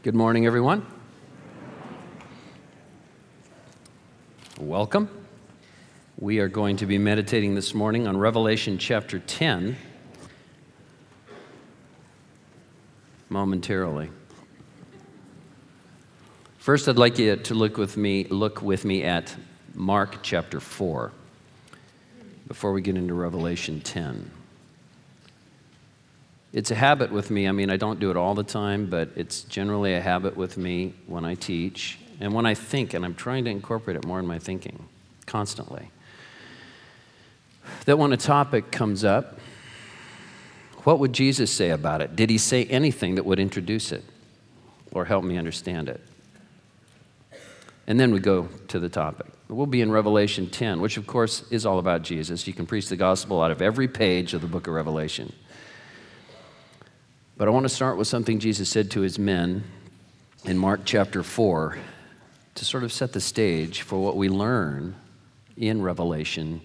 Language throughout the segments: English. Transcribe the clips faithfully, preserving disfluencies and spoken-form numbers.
Good morning, everyone. Welcome. We are going to be meditating this morning on Revelation chapter ten momentarily. First, I'd like you to look with me, look with me at Mark chapter four before we get into Revelation ten. It's a habit with me. I mean, I don't do it all the time, but it's generally a habit with me when I teach and when I think, and I'm trying to incorporate it more in my thinking constantly, that when a topic comes up, what would Jesus say about it? Did he say anything that would introduce it or help me understand it? And then we go to the topic. We'll be in Revelation ten, which of course is all about Jesus. You can preach the gospel out of every page of the book of Revelation. But I want to start with something Jesus said to his men in Mark chapter four to sort of set the stage for what we learn in Revelation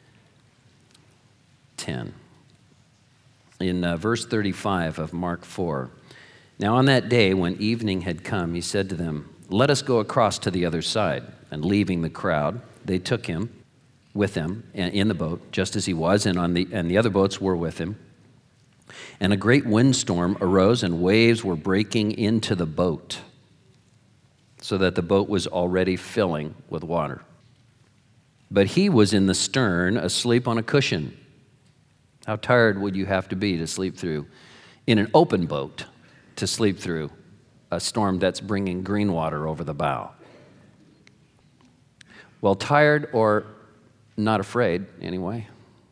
ten. In uh, verse thirty-five of Mark four, "Now on that day when evening had come, he said to them, 'Let us go across to the other side.' And leaving the crowd, they took him with them in the boat, just as he was, and on the and the other boats were with him. And a great windstorm arose, and waves were breaking into the boat, so that the boat was already filling with water. But he was in the stern, asleep on a cushion." How tired would you have to be to sleep through, in an open boat, to sleep through a storm that's bringing green water over the bow? Well, tired or not afraid, anyway.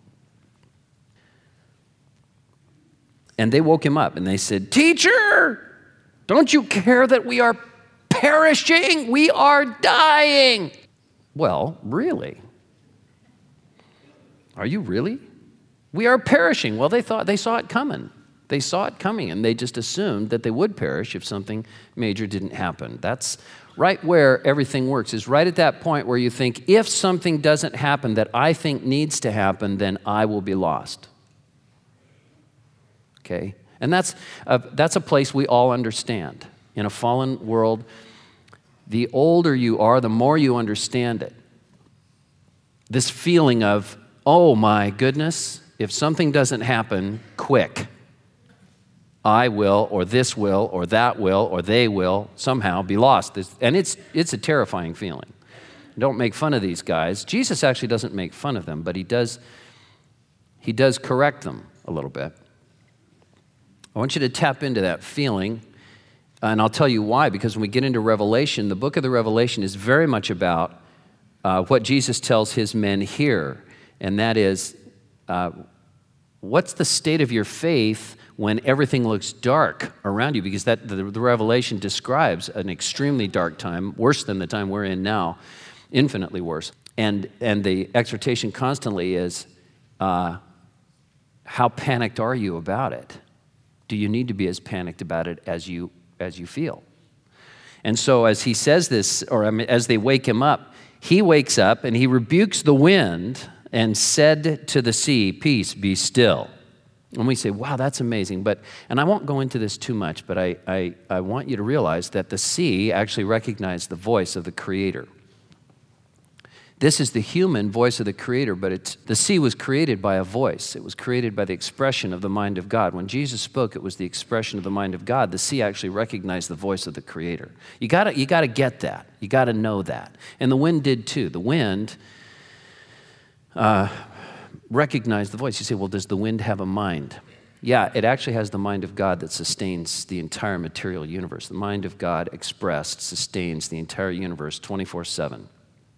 And they woke him up and they said, "Teacher, don't you care that we are perishing? We are dying." Well, really? Are you really? We are perishing. Well, they thought they saw it coming. They saw it coming, and they just assumed that they would perish if something major didn't happen. That's right where everything works, is right at that point where you think, if something doesn't happen that I think needs to happen, then I will be lost. Okay? And that's a, that's a place we all understand. In a fallen world, the older you are, the more you understand it. This feeling of, oh my goodness, if something doesn't happen quick, I will, or this will, or that will, or they will somehow be lost. And it's it's a terrifying feeling. Don't make fun of these guys. Jesus actually doesn't make fun of them, but he does, he does correct them a little bit. I want you to tap into that feeling, and I'll tell you why, because when we get into Revelation, the book of the Revelation is very much about uh, what Jesus tells his men here, and that is, uh, what's the state of your faith when everything looks dark around you? Because that the, the Revelation describes an extremely dark time, worse than the time we're in now, infinitely worse. And, and the exhortation constantly is, uh, how panicked are you about it? Do you need to be as panicked about it as you as you feel? And so as he says this, or I mean, as they wake him up, he wakes up and he rebukes the wind and said to the sea, "Peace, be still." And we say, wow, that's amazing. But and I won't go into this too much, but I, I, I want you to realize that the sea actually recognized the voice of the Creator. This is the human voice of the Creator, but it's, the sea was created by a voice. It was created by the expression of the mind of God. When Jesus spoke, it was the expression of the mind of God. The sea actually recognized the voice of the Creator. You gotta, you gotta get that. You gotta know that. And the wind did too. The wind uh, recognized the voice. You say, well, does the wind have a mind? Yeah, it actually has the mind of God that sustains the entire material universe. The mind of God expressed sustains the entire universe twenty-four seven.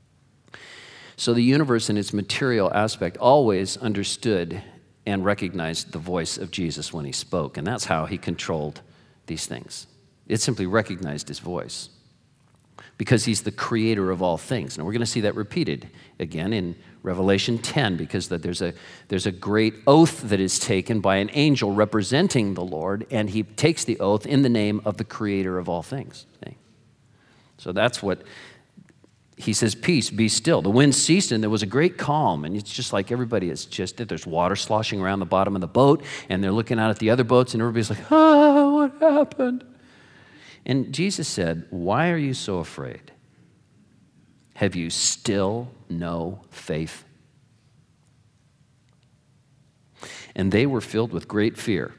So the universe in its material aspect always understood and recognized the voice of Jesus when he spoke, and that's how he controlled these things. It simply recognized his voice because he's the creator of all things. Now we're going to see that repeated again in Revelation ten, because that there's a there's a great oath that is taken by an angel representing the Lord, and he takes the oath in the name of the creator of all things. Okay? So that's what he says, "Peace, be still." The wind ceased and there was a great calm, and it's just like everybody is just, there's water sloshing around the bottom of the boat, and they're looking out at the other boats, and everybody's like, "Ah, what happened?" And Jesus said, why are you so afraid? Have you still no faith? And they were filled with great fear.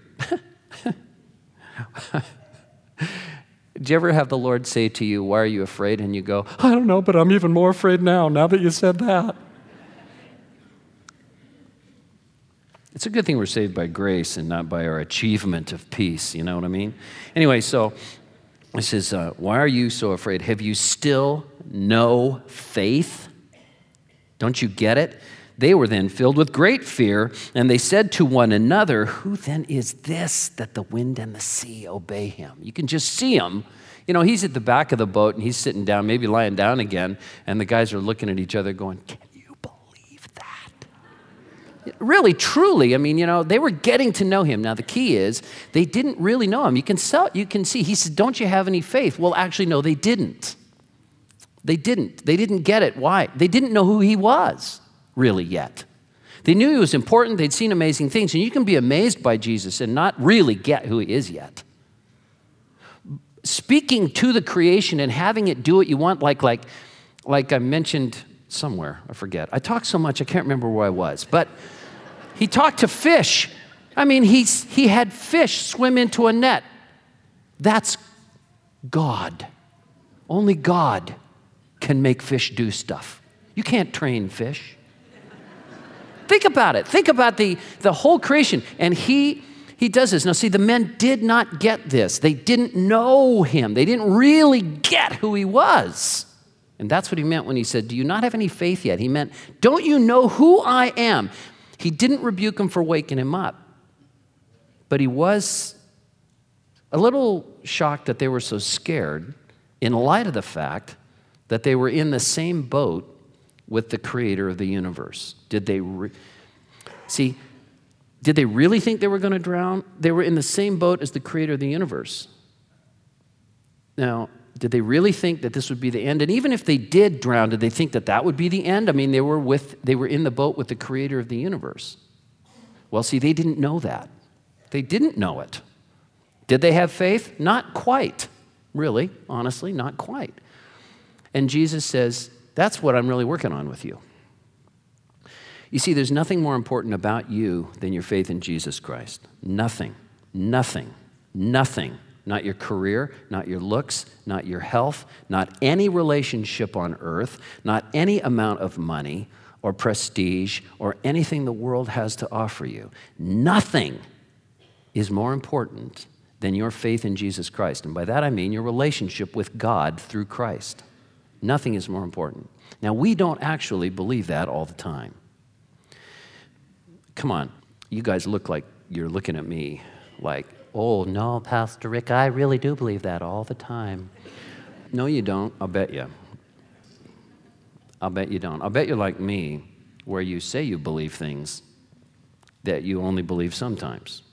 Did you ever have the Lord say to you, why are you afraid? And you go, I don't know, but I'm even more afraid now, now that you said that. It's a good thing we're saved by grace and not by our achievement of peace, you know what I mean? Anyway, so it says, uh, why are you so afraid? Have you still no faith? Don't you get it? They were then filled with great fear, and they said to one another, who then is this that the wind and the sea obey him? You can just see him. You know, he's at the back of the boat, and he's sitting down, maybe lying down again, and the guys are looking at each other going, can you believe that? Really, truly, I mean, you know, they were getting to know him. Now, the key is they didn't really know him. You can, sell, you can see, he said, don't you have any faith? Well, actually, no, they didn't. They didn't. They didn't get it. Why? They didn't know who he was. Really yet. They knew he was important. They'd seen amazing things. And you can be amazed by Jesus and not really get who he is yet. Speaking to the creation and having it do what you want, like, like, like I mentioned somewhere, I forget. I talked so much, I can't remember where I was. But he talked to fish. I mean, he's, he had fish swim into a net. That's God. Only God can make fish do stuff. You can't train fish. Think about it. Think about the, the whole creation. And he, he does this. Now, see, the men did not get this. They didn't know him. They didn't really get who he was. And that's what he meant when he said, do you not have any faith yet? He meant, don't you know who I am? He didn't rebuke him for waking him up. But he was a little shocked that they were so scared in light of the fact that they were in the same boat with the creator of the universe. Did they re- see, did they really think they were going to drown? They were in the same boat as the creator of the universe. Now, did they really think that this would be the end? And even if they did drown, did they think that that would be the end? I mean, they were with they were in the boat with the creator of the universe. Well, see, they didn't know that. They didn't know it. Did they have faith? Not quite. Really, honestly, not quite. And Jesus says, that's what I'm really working on with you. You see, there's nothing more important about you than your faith in Jesus Christ. Nothing, nothing, nothing. Not your career, not your looks, not your health, not any relationship on earth, not any amount of money or prestige or anything the world has to offer you. Nothing is more important than your faith in Jesus Christ. And by that I mean your relationship with God through Christ. Nothing is more important. Now, we don't actually believe that all the time. Come on, you guys look like you're looking at me like, oh, no, Pastor Rick, I really do believe that all the time. No, you don't. I'll bet you. I'll bet you don't. I'll bet you're like me, where you say you believe things that you only believe sometimes.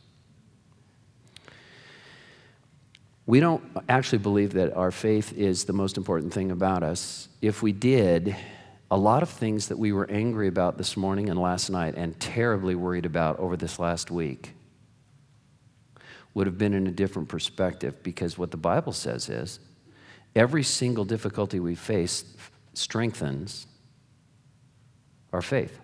We don't actually believe that our faith is the most important thing about us. If we did, a lot of things that we were angry about this morning and last night and terribly worried about over this last week would have been in a different perspective, because what the Bible says is every single difficulty we face strengthens our faith.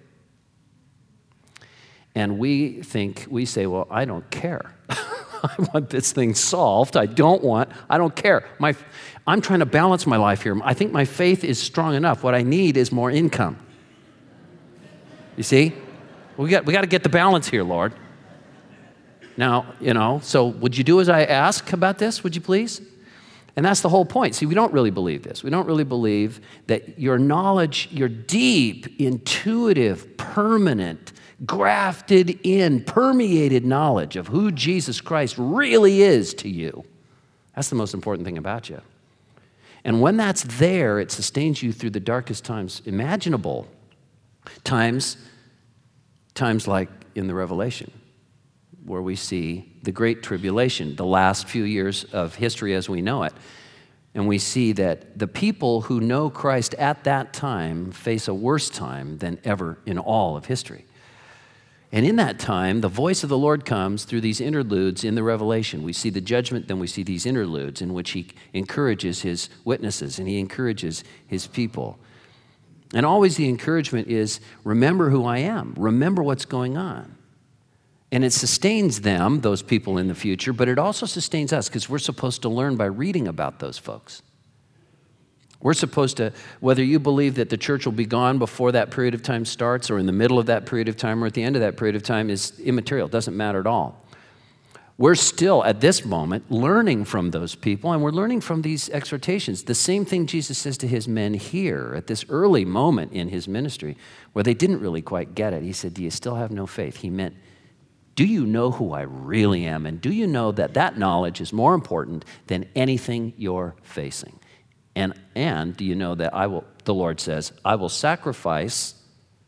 And we think, we say, well, I don't care. I want this thing solved. I don't want, I don't care. My, I'm trying to balance my life here. I think my faith is strong enough. What I need is more income. You see? We got, we got to get the balance here, Lord. Now, you know, so would you do as I ask about this, would you please? And that's the whole point. See, we don't really believe this. We don't really believe that your knowledge, your deep, intuitive, permanent, grafted in, permeated knowledge of who Jesus Christ really is to you, that's the most important thing about you. And when that's there, it sustains you through the darkest times imaginable. Times, times like in the Revelation, where we see the Great Tribulation, the last few years of history as we know it. And we see that the people who know Christ at that time face a worse time than ever in all of history. And in that time, the voice of the Lord comes through these interludes in the Revelation. We see the judgment, then we see these interludes in which he encourages his witnesses and he encourages his people. And always the encouragement is, remember who I am. Remember what's going on. And it sustains them, those people in the future, but it also sustains us because we're supposed to learn by reading about those folks. We're supposed to, whether you believe that the church will be gone before that period of time starts or in the middle of that period of time or at the end of that period of time is immaterial. It doesn't matter at all. We're still, at this moment, learning from those people, and we're learning from these exhortations. The same thing Jesus says to his men here at this early moment in his ministry where they didn't really quite get it. He said, do you still have no faith? He meant, do you know who I really am? And do you know that that knowledge is more important than anything you're facing? And, and do you know that I will, the Lord says, I will sacrifice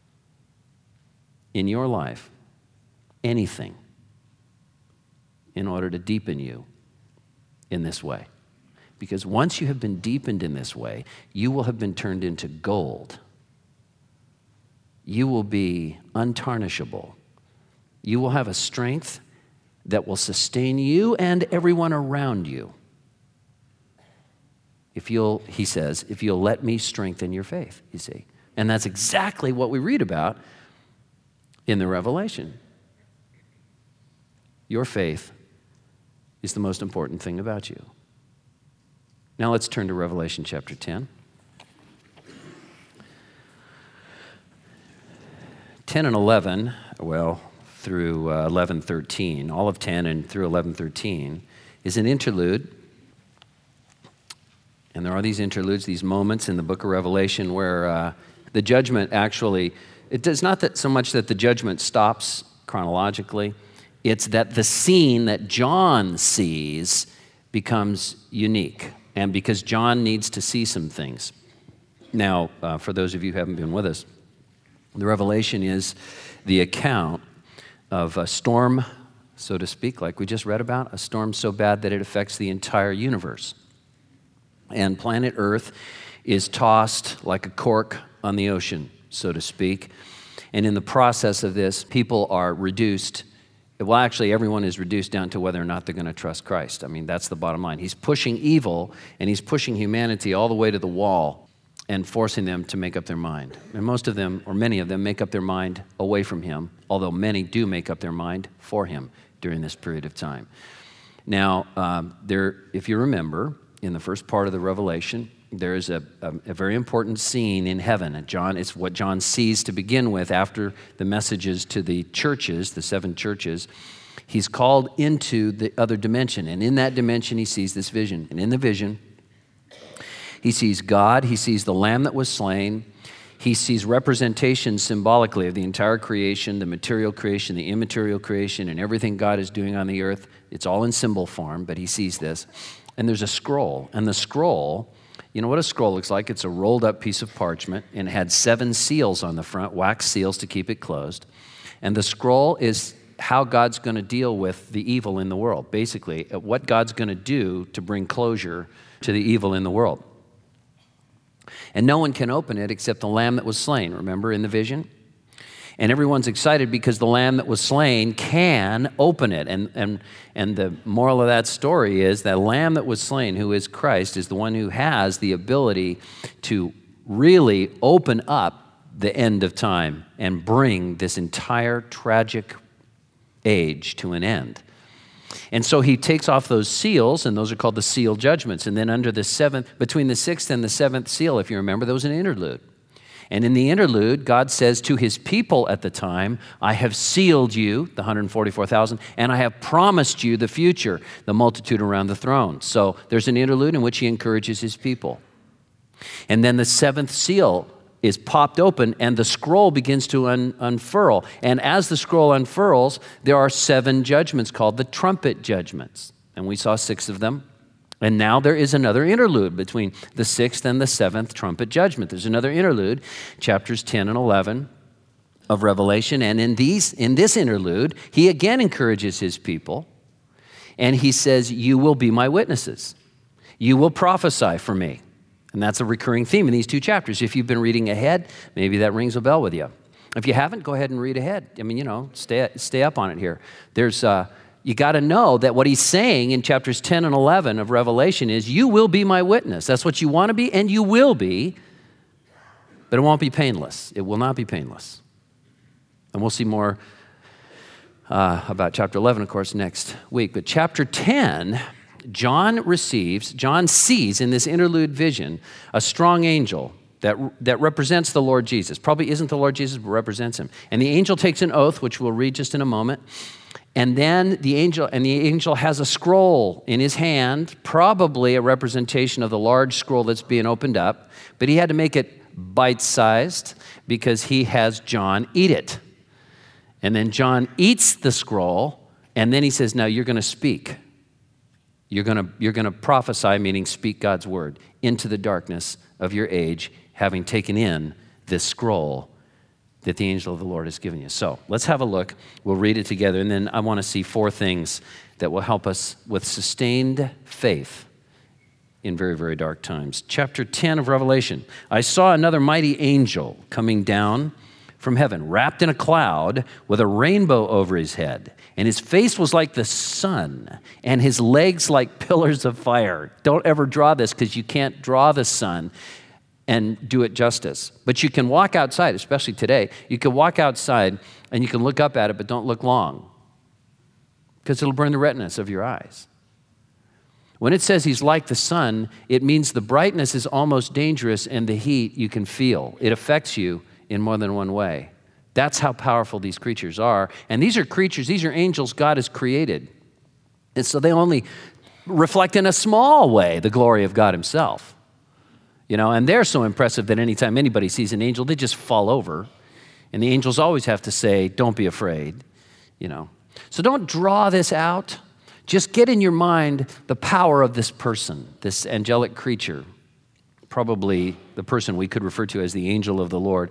in your life anything in order to deepen you in this way. Because once you have been deepened in this way, you will have been turned into gold. You will be untarnishable. You will have a strength that will sustain you and everyone around you. If you'll, he says, if you'll let me strengthen your faith, you see. And that's exactly what we read about in the Revelation. Your faith is the most important thing about you. Now let's turn to Revelation chapter ten. ten and eleven, well, through uh, eleven thirteen, all of ten and through eleven thirteen is an interlude. And there are these interludes, these moments in the book of Revelation where uh, the judgment actually, it does not that so much that the judgment stops chronologically, it's that the scene that John sees becomes unique. And because John needs to see some things. Now, uh, for those of you who haven't been with us, the Revelation is the account of a storm, so to speak, like we just read about, a storm so bad that it affects the entire universe. And planet Earth is tossed like a cork on the ocean, so to speak. And in the process of this, people are reduced. Well, actually, everyone is reduced down to whether or not they're going to trust Christ. I mean, that's the bottom line. He's pushing evil, and he's pushing humanity all the way to the wall and forcing them to make up their mind. And most of them, or many of them, make up their mind away from him, although many do make up their mind for him during this period of time. Now, um, there, if you remember, in the first part of the Revelation, there is a, a, a very important scene in heaven. And John, it's what John sees to begin with after the messages to the churches, the seven churches. He's called into the other dimension. And in that dimension, he sees this vision. And in the vision, he sees God. He sees the Lamb that was slain. He sees representation symbolically of the entire creation, the material creation, the immaterial creation, and everything God is doing on the earth. It's all in symbol form, but he sees this. And there's a scroll. And the scroll, you know what a scroll looks like? It's a rolled up piece of parchment, and it had seven seals on the front, wax seals to keep it closed. And the scroll is how God's going to deal with the evil in the world. Basically, what God's going to do to bring closure to the evil in the world. And no one can open it except the Lamb that was slain, remember in the vision? And everyone's excited because the Lamb that was slain can open it. And, and, and the moral of that story is that Lamb that was slain, who is Christ, is the one who has the ability to really open up the end of time and bring this entire tragic age to an end. And so he takes off those seals, and those are called the seal judgments. And then under the seventh, between the sixth and the seventh seal, if you remember, there was an interlude. And in the interlude, God says to his people at the time, I have sealed you, the one hundred forty-four thousand, and I have promised you the future, the multitude around the throne. So there's an interlude in which he encourages his people. And then the seventh seal is popped open, and the scroll begins to un- unfurl. And as the scroll unfurls, there are seven judgments called the trumpet judgments. And we saw six of them. And now there is another interlude between the sixth and the seventh trumpet judgment. There's another interlude, chapters ten and eleven of Revelation. And in these, in this interlude, he again encourages his people. And he says, you will be my witnesses. You will prophesy for me. And that's a recurring theme in these two chapters. If you've been reading ahead, maybe that rings a bell with you. If you haven't, go ahead and read ahead. I mean, you know, stay, stay up on it here. There's, uh, you got to know that what he's saying in chapters ten and eleven of Revelation is, you will be my witness. That's what you want to be, and you will be, but it won't be painless. It will not be painless. And we'll see more uh, about chapter eleven, of course, next week. But chapter ten, John receives, John sees in this interlude vision a strong angel that, that represents the Lord Jesus. Probably isn't the Lord Jesus, but represents him. And the angel takes an oath, which we'll read just in a moment. And then the angel, and the angel has a scroll in his hand, probably a representation of the large scroll that's being opened up, but he had to make it bite-sized because he has John eat it. And then John eats the scroll, and then he says, now you're going to speak. You're going to, you're going to prophesy, meaning speak God's word, into the darkness of your age, having taken in this scroll that the angel of the Lord has given you. So let's have a look. We'll read it together, and then I want to see four things that will help us with sustained faith in very, very dark times. Chapter ten of Revelation. I saw another mighty angel coming down from heaven, wrapped in a cloud with a rainbow over his head. And his face was like the sun, and his legs like pillars of fire. Don't ever draw this, because you can't draw the sun and do it justice. But you can walk outside, especially today. You can walk outside and you can look up at it, but don't look long, because it'll burn the retinas of your eyes. When it says he's like the sun, it means the brightness is almost dangerous, and the heat you can feel. It affects you in more than one way. That's how powerful these creatures are. And these are creatures, these are angels God has created. And so they only reflect in a small way the glory of God himself. You know, and they're so impressive that anytime anybody sees an angel, they just fall over. And the angels always have to say, don't be afraid, you know. So don't draw this out. Just get in your mind the power of this person, this angelic creature, probably the person we could refer to as the angel of the Lord.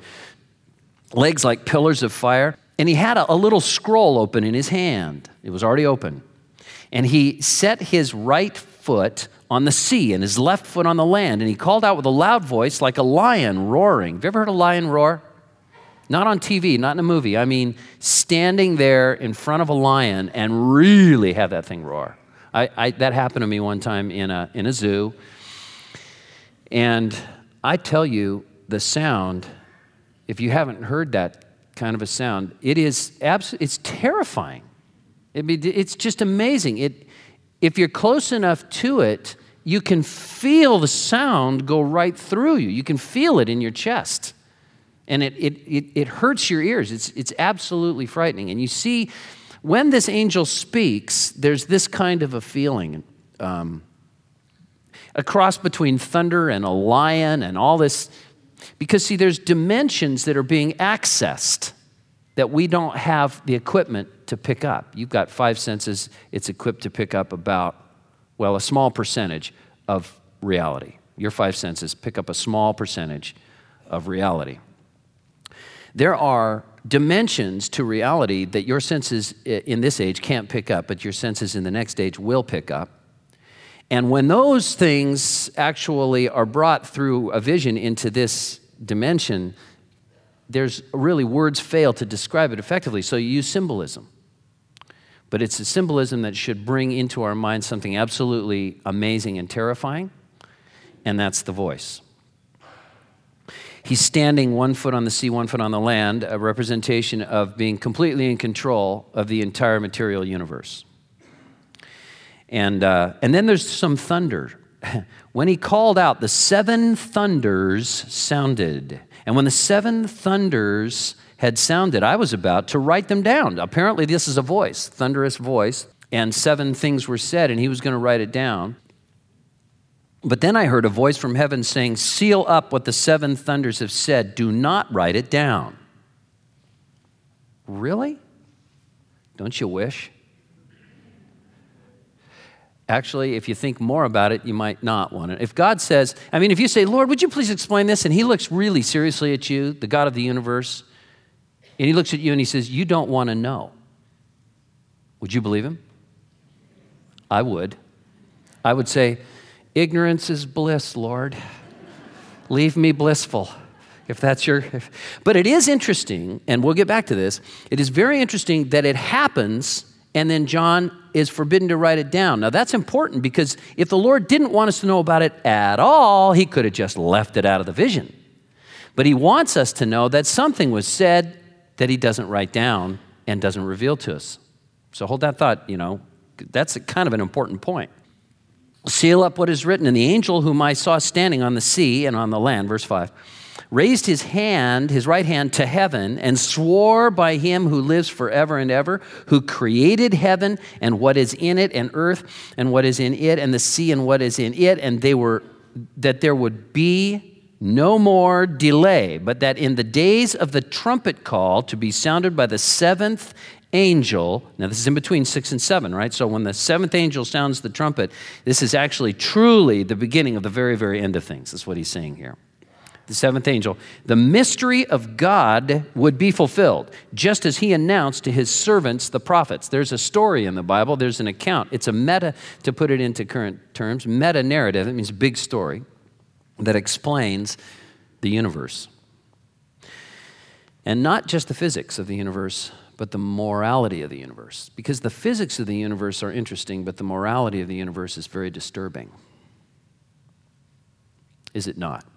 Legs like pillars of fire. And he had a, a little scroll open in his hand. It was already open. And he set his right foot on the sea and his left foot on the land. And he called out with a loud voice like a lion roaring. Have you ever heard a lion roar? Not on T V, not in a movie. I mean, standing there in front of a lion and really have that thing roar. I, I, that happened to me one time in a, in a zoo. And I tell you, the sound, if you haven't heard that kind of a sound, it is absolutely, it's terrifying. It, it's just amazing. It, if you're close enough to it, you can feel the sound go right through you. You can feel it in your chest. And it, it, it, it hurts your ears. It's, it's absolutely frightening. And you see, when this angel speaks, there's this kind of a feeling. Um, a cross between thunder and a lion and all this. Because, see, there's dimensions that are being accessed that we don't have the equipment to pick up. You've got five senses. It's equipped to pick up about, well, a small percentage of reality. Your five senses pick up a small percentage of reality. There are dimensions to reality that your senses in this age can't pick up, but your senses in the next age will pick up. And when those things actually are brought through a vision into this dimension, there's really words fail to describe it effectively, so you use symbolism. But it's a symbolism that should bring into our minds something absolutely amazing and terrifying, and that's the voice. He's standing one foot on the sea, one foot on the land, a representation of being completely in control of the entire material universe. And, uh, and then there's some thunder. When he called out, the seven thunders sounded. And when the seven thunders had sounded, I was about to write them down. Apparently this is a voice, thunderous voice, and seven things were said, and he was going to write it down. But then I heard a voice from heaven saying, seal up what the seven thunders have said. Do not write it down. Really? Don't you wish? Actually, if you think more about it, you might not want it. If God says, I mean, if you say, Lord, would you please explain this? And he looks really seriously at you, the God of the universe, and he looks at you and he says, you don't want to know. Would you believe him? I would. I would say, ignorance is bliss, Lord. Leave me blissful. if that's your, if, but it is interesting, and we'll get back to this, it is very interesting that it happens and then John is forbidden to write it down. Now that's important because if the Lord didn't want us to know about it at all, he could have just left it out of the vision. But he wants us to know that something was said that he doesn't write down and doesn't reveal to us. So hold that thought, you know, that's a kind of an important point. Seal up what is written. And the angel whom I saw standing on the sea and on the land, verse five, raised his hand, his right hand to heaven and swore by him who lives forever and ever, who created heaven and what is in it, and earth and what is in it, and the sea and what is in it, and they were that there would be no more delay, but that in the days of the trumpet call to be sounded by the seventh angel, now this is in between six and seven, right? So when the seventh angel sounds the trumpet, this is actually truly the beginning of the very, very end of things. That's what he's saying here. The seventh angel, the mystery of God would be fulfilled, just as he announced to his servants, the prophets. There's a story in the Bible. There's an account. It's a meta, to put it into current terms, meta-narrative. It means big story that explains the universe. And not just the physics of the universe, but the morality of the universe. Because the physics of the universe are interesting, but the morality of the universe is very disturbing. Is it not?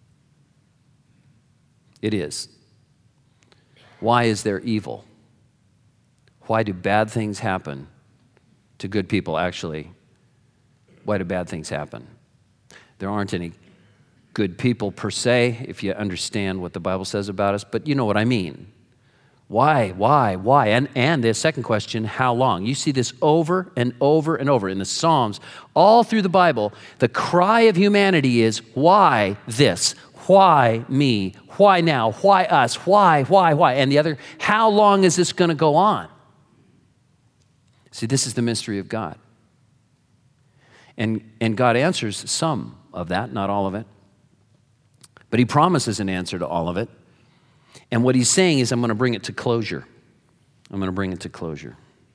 It is. Why is there evil? Why do bad things happen to good people, actually? Why do bad things happen? There aren't any good people per se, if you understand what the Bible says about us, but you know what I mean. Why, why, why? And, and the second question, how long? You see this over and over and over in the Psalms, all through the Bible. The cry of humanity is, why this? Why me? Why now? Why us? Why, why, why? And the other, how long is this going to go on? See, this is the mystery of God. And, and God answers some of that, not all of it. But he promises an answer to all of it. And what he's saying is, I'm going to bring it to closure. I'm going to bring it to closure.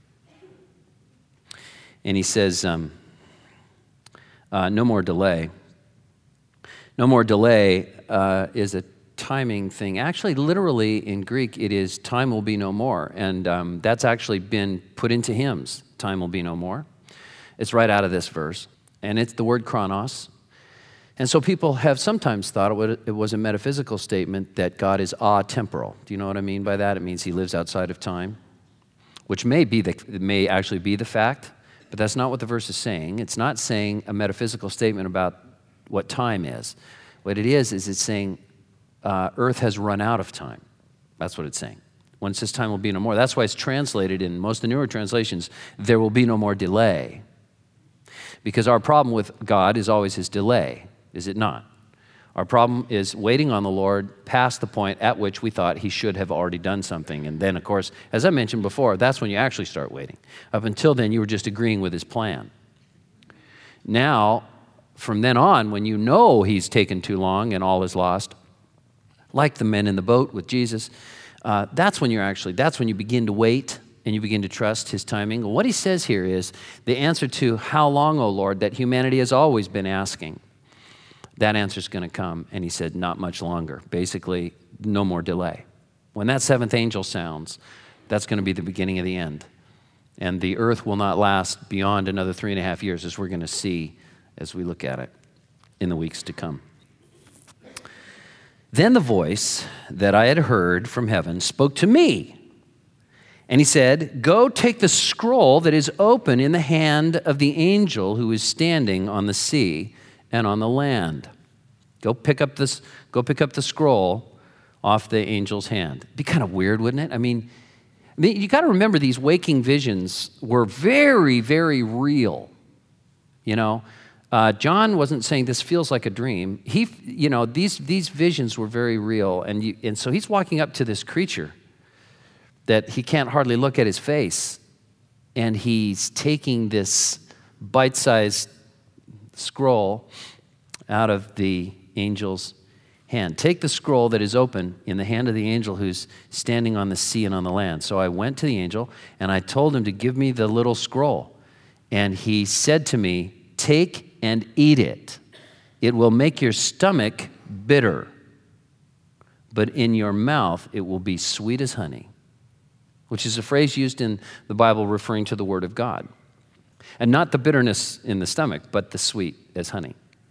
And he says, um, uh, no more delay. No more delay uh, is a timing thing. Actually, literally in Greek, it is time will be no more. And um, that's actually been put into hymns, time will be no more. It's right out of this verse. And it's the word chronos. And so people have sometimes thought it was a metaphysical statement that God is atemporal. Do you know what I mean by that? It means he lives outside of time, which may be the, it may actually be the fact, but that's not what the verse is saying. It's not saying a metaphysical statement about what time is. What it is, is it's saying uh, earth has run out of time. That's what it's saying. When it says time will be no more, that's why it's translated in most of the newer translations, there will be no more delay. Because our problem with God is always his delay. Is it not? Our problem is waiting on the Lord past the point at which we thought he should have already done something. And then, of course, as I mentioned before, that's when you actually start waiting. Up until then, you were just agreeing with his plan. Now, from then on, when you know he's taken too long and all is lost, like the men in the boat with Jesus, uh, that's when you're actually, that's when you begin to wait and you begin to trust his timing. What he says here is the answer to how long, O Lord, that humanity has always been asking. That answer's going to come. And he said, not much longer. Basically, no more delay. When that seventh angel sounds, that's going to be the beginning of the end. And the earth will not last beyond another three and a half years, as we're going to see as we look at it in the weeks to come. Then the voice that I had heard from heaven spoke to me. And he said, go take the scroll that is open in the hand of the angel who is standing on the sea and on the land. Go pick up this, go pick up the scroll off the angel's hand. It'd be kind of weird, wouldn't it? I mean, I mean you got to remember these waking visions were very, very real. You know, uh, John wasn't saying this feels like a dream. He, you know, these these visions were very real, and you, and so he's walking up to this creature that he can't hardly look at his face, and he's taking this bite-sized scroll out of the angel's hand. Take the scroll that is open in the hand of the angel who's standing on the sea and on the land. So I went to the angel and I told him to give me the little scroll. And he said to me, take and eat it. It will make your stomach bitter. but in your mouth it will be sweet as honey, which is a phrase used in the Bible referring to the Word of God. And not the bitterness in the stomach, but the sweet as honey.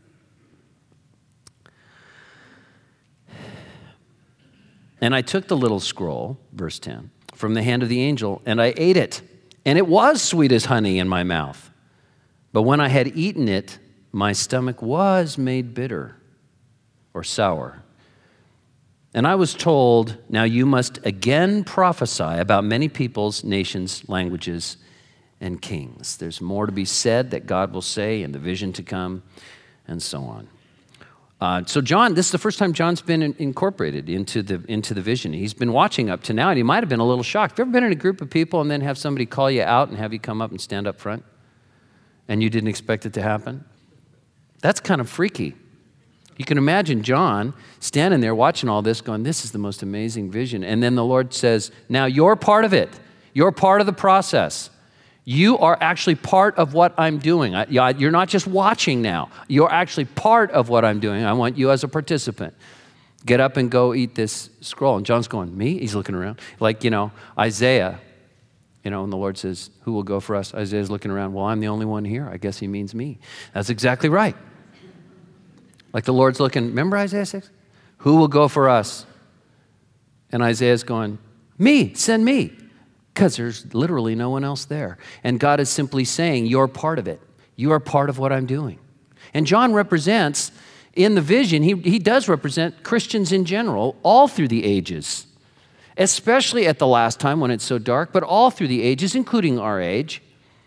And I took the little scroll, verse ten, from the hand of the angel, and I ate it. And it was sweet as honey in my mouth. But when I had eaten it, my stomach was made bitter or sour. And I was told, now you must again prophesy about many peoples, nations, languages, and kings. There's more to be said that God will say in the vision to come, and so on. Uh, so John, this is the first time John's been in, incorporated into the into the vision. He's been watching up to now, and he might have been a little shocked. Have you ever been in a group of people and then have somebody call you out and have you come up and stand up front, and you didn't expect it to happen? That's kind of freaky. You can imagine John standing there watching all this going, this is the most amazing vision. And then the Lord says, now you're part of it. You're part of the process. You are actually part of what I'm doing. I, you're not just watching now. You're actually part of what I'm doing. I want you as a participant. Get up and go eat this scroll. And John's going, me? He's looking around. Like, you know, Isaiah, you know, and the Lord says, who will go for us? Isaiah's looking around. Well, I'm the only one here. I guess he means me. That's exactly right. Like the Lord's looking, remember Isaiah six? Who will go for us? And Isaiah's going, me, send me. Because there's literally no one else there. And God is simply saying, you're part of it. You are part of what I'm doing. And John represents, in the vision, he, he does represent Christians in general, all through the ages. Especially at the last time when it's so dark, but all through the ages, including our age,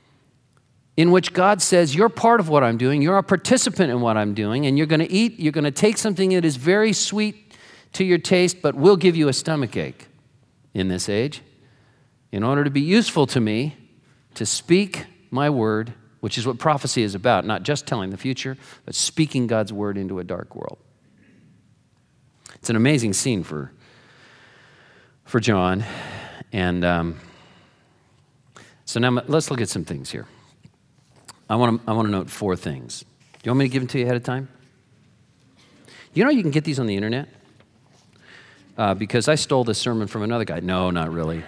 in which God says, you're part of what I'm doing, you're a participant in what I'm doing, and you're going to eat, you're going to take something that is very sweet to your taste, but will give you a stomachache in this age. In order to be useful to me, to speak my word, which is what prophecy is about, not just telling the future, but speaking God's word into a dark world. It's an amazing scene for, for John. And um, so now let's look at some things here. I want to I want to note four things. Do you want me to give them to you ahead of time? You know you can get these on the internet? Uh, because I stole this sermon from another guy. No, not really.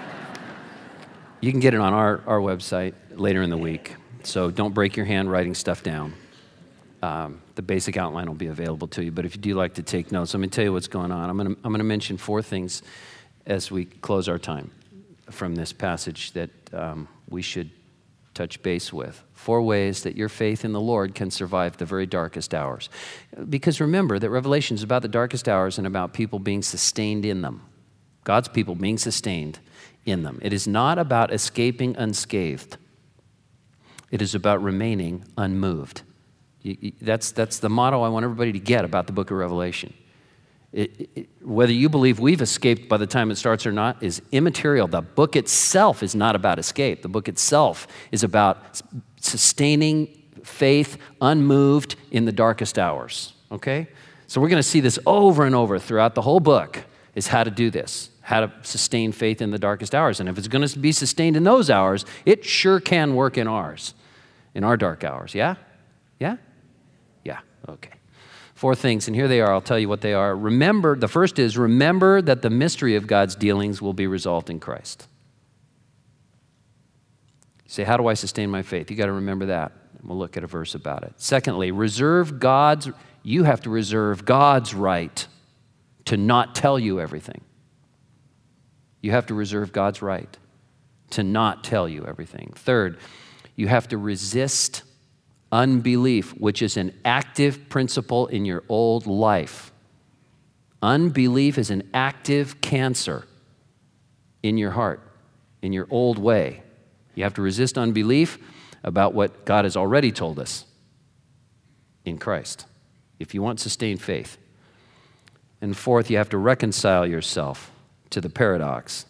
You can get it on our, our website later in the week. So don't break your hand writing stuff down. Um, the basic outline will be available to you. But if you do like to take notes, let me tell you what's going on. I'm going to I'm going to mention four things as we close our time from this passage that um, we should touch base with. Four ways that your faith in the Lord can survive the very darkest hours. Because remember that Revelation is about the darkest hours and about people being sustained in them. God's people being sustained in them. It is not about escaping unscathed. It is about remaining unmoved. You, you, that's, that's the motto I want everybody to get about the book of Revelation. It, it, whether you believe we've escaped by the time it starts or not is immaterial. The book itself is not about escape. The book itself is about sustaining faith unmoved in the darkest hours, okay? So we're going to see this over and over throughout the whole book is how to do this, how to sustain faith in the darkest hours. And if it's going to be sustained in those hours, it sure can work in ours, in our dark hours. Yeah? Yeah? Yeah, okay. Four things, and here they are. I'll tell you what they are. Remember, the first is, remember that the mystery of God's dealings will be resolved in Christ. You say, how do I sustain my faith? You got to remember that. We'll look at a verse about it. Secondly, reserve God's, you have to reserve God's right to not tell you everything. You have to reserve God's right to not tell you everything. Third, you have to resist unbelief, which is an active principle in your old life. Unbelief is an active cancer in your heart, in your old way. You have to resist unbelief about what God has already told us in Christ, if you want sustained faith. And fourth, you have to reconcile yourself to the paradox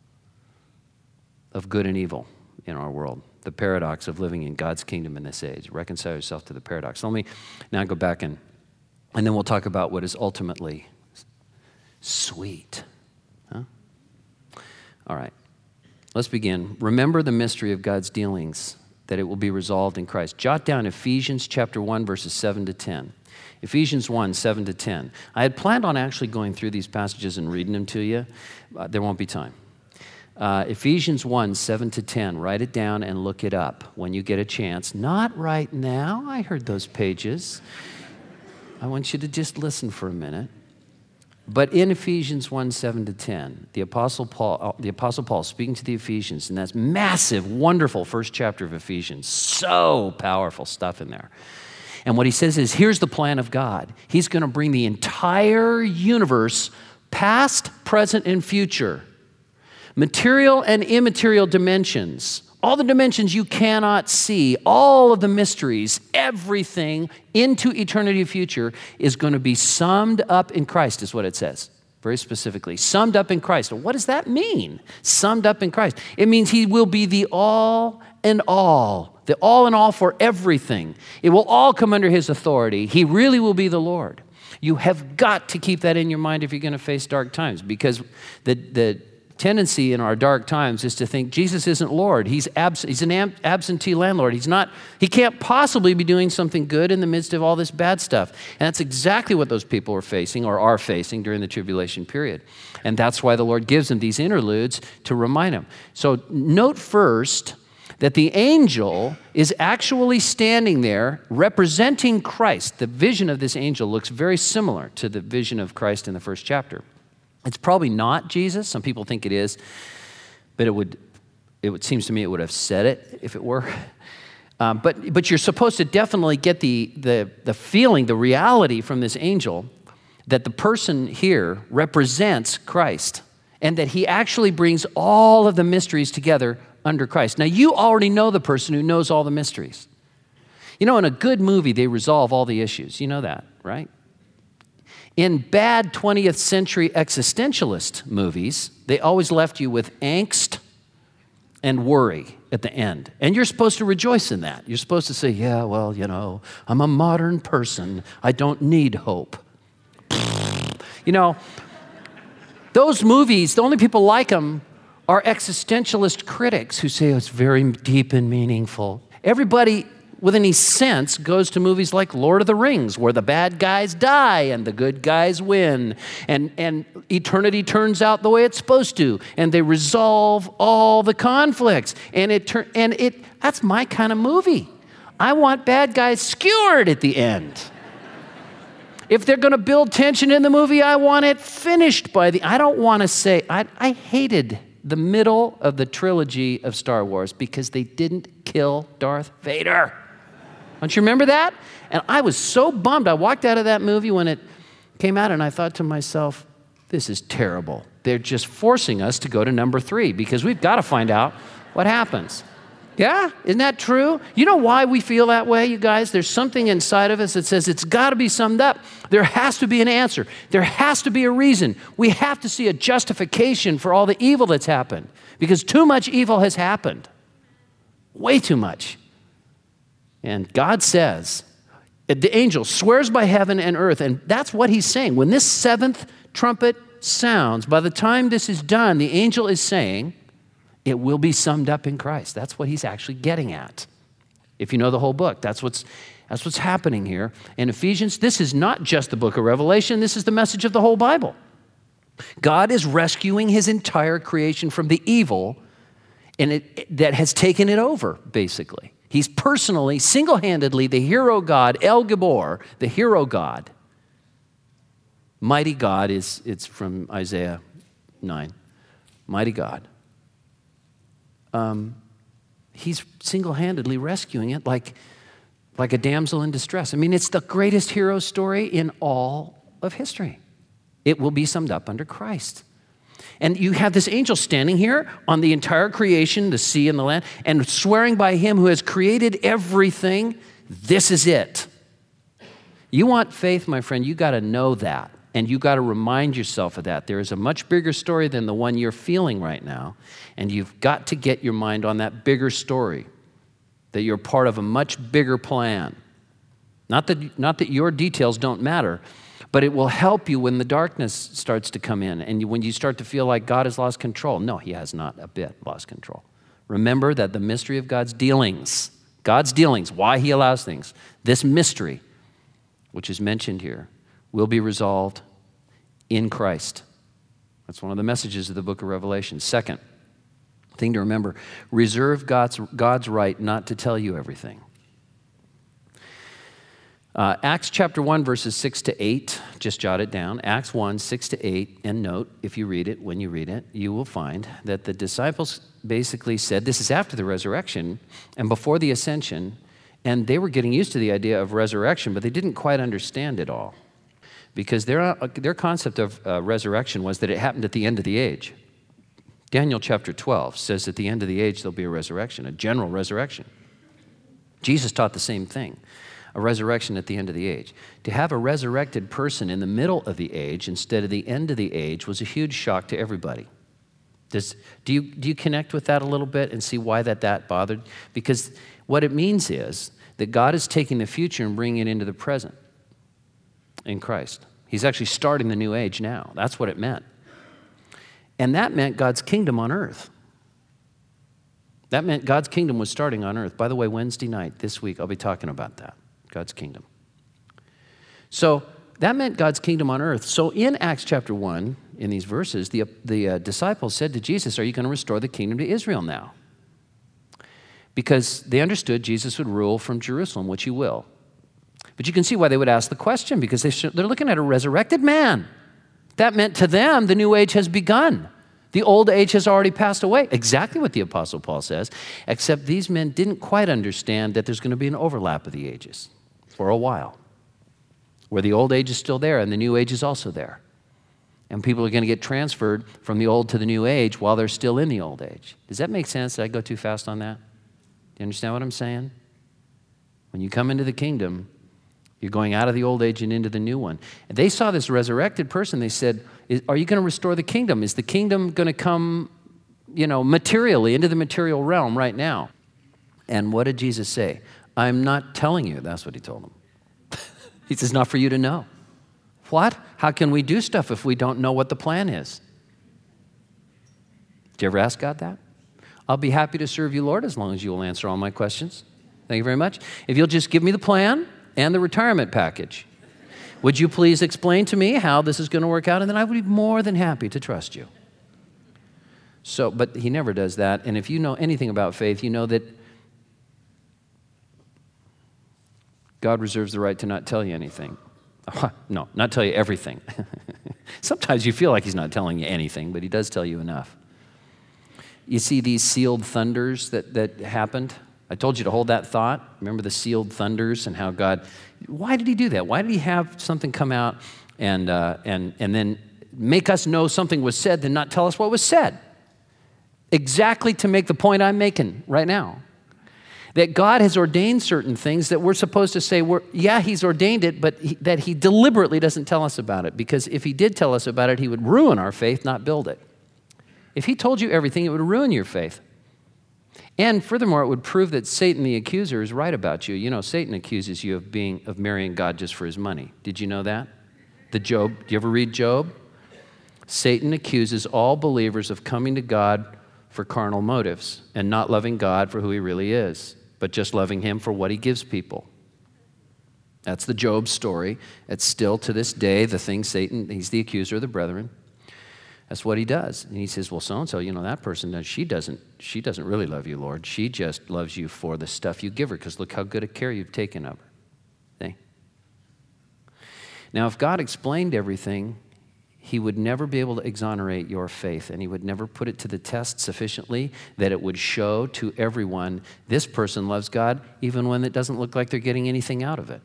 of good and evil in our world. The paradox of living in God's kingdom in this age. Reconcile yourself to the paradox. Let me now go back and, and then we'll talk about what is ultimately sweet. Huh? All right. Let's begin. Remember the mystery of God's dealings, that it will be resolved in Christ. Jot down Ephesians chapter one, verses seven to ten. Ephesians one, seven to ten. I had planned on actually going through these passages and reading them to you. Uh, there won't be time. Uh, Ephesians one, seven to ten. Write it down and look it up when you get a chance. Not right now. I heard those pages. I want you to just listen for a minute. But in Ephesians one, seven to ten, the Apostle Paul, the Apostle Paul speaking to the Ephesians, and that's massive, wonderful first chapter of Ephesians. So powerful stuff in there. And what he says is, here's the plan of God. He's going to bring the entire universe, past, present, and future, material and immaterial dimensions, all the dimensions you cannot see, all of the mysteries, everything into eternity future is going to be summed up in Christ, is what it says, very specifically. Summed up in Christ. What does that mean? Summed up in Christ. It means he will be the all and all, the all and all for everything. It will all come under his authority. He really will be the Lord. You have got to keep that in your mind if you're going to face dark times, because the, the tendency in our dark times is to think Jesus isn't Lord. He's, abs- he's an ab- absentee landlord. He's not, he can't possibly be doing something good in the midst of all this bad stuff. And that's exactly what those people are facing or are facing during the tribulation period. And that's why the Lord gives them these interludes to remind them. So note first that the angel is actually standing there representing Christ. The vision of this angel looks very similar to the vision of Christ in the first chapter. It's probably not Jesus. Some people think it is, but it would, it would, seems to me it would have said it if it were. Um, but, but you're supposed to definitely get the, the, the feeling, the reality from this angel that the person here represents Christ and that he actually brings all of the mysteries together under Christ. Now, you already know the person who knows all the mysteries. You know, in a good movie, they resolve all the issues. You know that, right? In bad twentieth century existentialist movies, they always left you with angst and worry at the end. And you're supposed to rejoice in that. You're supposed to say, yeah, well, you know, I'm a modern person. I don't need hope. You know, those movies, the only people like them are existentialist critics who say, oh, it's very deep and meaningful. Everybody with any sense goes to movies like Lord of the Rings, where the bad guys die and the good guys win, and, and eternity turns out the way it's supposed to, and they resolve all the conflicts. And it tur- and it that's my kind of movie. I want bad guys skewered at the end. If they're going to build tension in the movie, I want it finished by the... I don't want to say... I, I hated the middle of the trilogy of Star Wars because they didn't kill Darth Vader. Don't you remember that? And I was so bummed. I walked out of that movie when it came out, and I thought to myself, this is terrible. They're just forcing us to go to number three because we've got to find out what happens. Yeah? Isn't that true? You know why we feel that way, you guys? There's something inside of us that says it's got to be summed up. There has to be an answer. There has to be a reason. We have to see a justification for all the evil that's happened because too much evil has happened. Way too much. And God says, the angel swears by heaven and earth, and that's what he's saying. When this seventh trumpet sounds, by the time this is done, the angel is saying, it will be summed up in Christ. That's what he's actually getting at. If you know the whole book, that's what's, that's what's happening here. In Ephesians, this is not just the book of Revelation, this is the message of the whole Bible. God is rescuing his entire creation from the evil and it, that has taken it over, basically. He's personally, single-handedly, the hero God, El Gibor, the hero God. Mighty God is, it's from Isaiah nine. Mighty God. Um, he's single-handedly rescuing it like, like a damsel in distress. I mean, it's the greatest hero story in all of history. It will be summed up under Christ. And you have this angel standing here on the entire creation, the sea and the land, and swearing by him who has created everything, this is it. You want faith, my friend, you got to know that. And you got to remind yourself of that. There is a much bigger story than the one you're feeling right now. And you've got to get your mind on that bigger story, that you're part of a much bigger plan. Not that, not that your details don't matter, but it will help you when the darkness starts to come in and you, when you start to feel like God has lost control. No, he has not a bit lost control. Remember that the mystery of God's dealings, God's dealings, why he allows things, this mystery which is mentioned here, will be resolved in Christ. That's one of the messages of the book of Revelation. Second thing to remember, reserve God's, God's right not to tell you everything. Uh, Acts chapter one, verses six to eight, just jot it down. Acts one, six to eight, and note, if you read it, when you read it, you will find that the disciples basically said, this is after the resurrection and before the ascension, and they were getting used to the idea of resurrection, but they didn't quite understand it all. Because their, their concept of uh, resurrection was that it happened at the end of the age. Daniel chapter twelve says at the end of the age there'll be a resurrection, a general resurrection. Jesus taught the same thing, a resurrection at the end of the age. To have a resurrected person in the middle of the age instead of the end of the age was a huge shock to everybody. Does, do, you, do you connect with that a little bit and see why that, that bothered? Because what it means is that God is taking the future and bringing it into the present in Christ. He's actually starting the new age now. That's what it meant. And that meant God's kingdom on earth. That meant God's kingdom was starting on earth. By the way, Wednesday night, this week, I'll be talking about that, God's kingdom. So that meant God's kingdom on earth. So in Acts chapter one, in these verses, the, the uh, disciples said to Jesus, are you going to restore the kingdom to Israel now? Because they understood Jesus would rule from Jerusalem, which he will. But you can see why they would ask the question, because they sh- they're looking at a resurrected man. That meant to them the new age has begun. The old age has already passed away. Exactly what the Apostle Paul says, except these men didn't quite understand that there's going to be an overlap of the ages for a while, where the old age is still there and the new age is also there. And people are going to get transferred from the old to the new age while they're still in the old age. Does that make sense? Did I go too fast on that? Do you understand what I'm saying? When you come into the kingdom, you're going out of the old age and into the new one. And they saw this resurrected person. They said, are you going to restore the kingdom? Is the kingdom going to come, you know, materially into the material realm right now? And what did Jesus say? I'm not telling you. That's what he told them. He says, not for you to know. What? How can we do stuff if we don't know what the plan is? Did you ever ask God that? I'll be happy to serve you, Lord, as long as you will answer all my questions. Thank you very much. If you'll just give me the plan and the retirement package, would you please explain to me how this is going to work out? And then I would be more than happy to trust you. So, but he never does that. And if you know anything about faith, you know that God reserves the right to not tell you anything. No, not tell you everything. Sometimes you feel like he's not telling you anything, but he does tell you enough. You see these sealed thunders that, that happened? I told you to hold that thought. Remember the sealed thunders and how God, why did he do that? Why did he have something come out and, uh, and, and then make us know something was said, then not tell us what was said? Exactly to make the point I'm making right now. That God has ordained certain things that we're supposed to say, we're, yeah, he's ordained it, but he, that he deliberately doesn't tell us about it. Because if he did tell us about it, he would ruin our faith, not build it. If he told you everything, it would ruin your faith. And furthermore, it would prove that Satan, the accuser, is right about you. You know, Satan accuses you of being of marrying God just for his money. Did you know that? The Job, do you ever read Job? Satan accuses all believers of coming to God for carnal motives and not loving God for who he really is, but just loving him for what he gives people. That's the Job story. It's still to this day the thing Satan, he's the accuser of the brethren. That's what he does. And he says, well, so-and-so, you know, that person, she doesn't, she doesn't really love you, Lord. She just loves you for the stuff you give her, because look how good a care you've taken of her. See? Now, if God explained everything, he would never be able to exonerate your faith, and he would never put it to the test sufficiently that it would show to everyone, this person loves God, even when it doesn't look like they're getting anything out of it.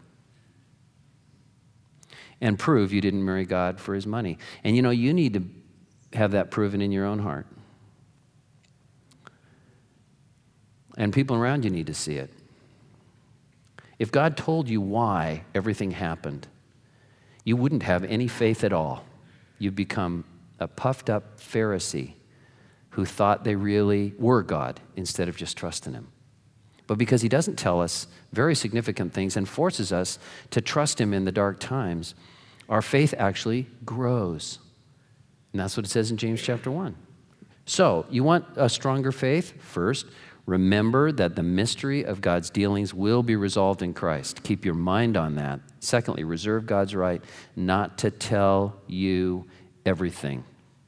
And prove you didn't marry God for his money. And you know, you need to have that proven in your own heart. And people around you need to see it. If God told you why everything happened, you wouldn't have any faith at all. You'd become a puffed up Pharisee who thought they really were God instead of just trusting him. But because he doesn't tell us very significant things and forces us to trust him in the dark times, our faith actually grows. And that's what it says in James chapter one. So, you want a stronger faith? First, Remember that the mystery of God's dealings will be resolved in Christ. Keep your mind on that. Secondly, reserve God's right not to tell you everything.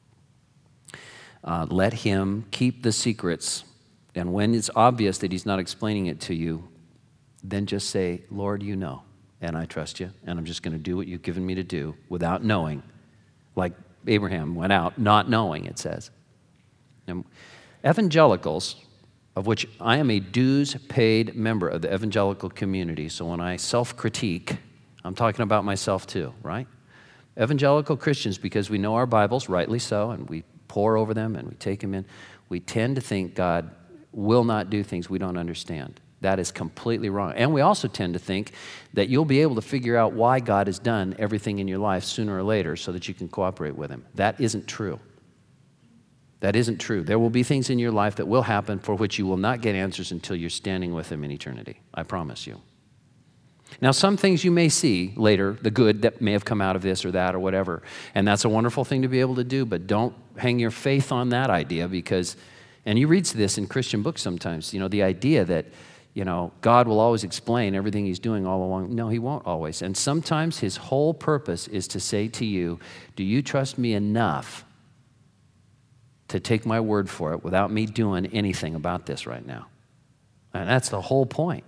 Uh, let him keep the secrets. And when it's obvious that he's not explaining it to you, then just say, Lord, you know, and I trust you, and I'm just going to do what you've given me to do without knowing, like Abraham went out not knowing, it says. And evangelicals, of which I am a dues-paid member of the evangelical community, so when I self-critique, I'm talking about myself too, right? Evangelical Christians, because we know our Bibles, rightly so, and we pore over them and we take them in, we tend to think God will not do things we don't understand. That is completely wrong. And we also tend to think that you'll be able to figure out why God has done everything in your life sooner or later so that you can cooperate with him. That isn't true. That isn't true. There will be things in your life that will happen for which you will not get answers until you're standing with him in eternity. I promise you. Now, some things you may see later, the good that may have come out of this or that or whatever, and that's a wonderful thing to be able to do, but don't hang your faith on that idea because, and you read this in Christian books sometimes, you know, the idea that, you know, God will always explain everything he's doing all along. No, he won't always. And sometimes his whole purpose is to say to you, do you trust me enough to take my word for it without me doing anything about this right now? And that's the whole point.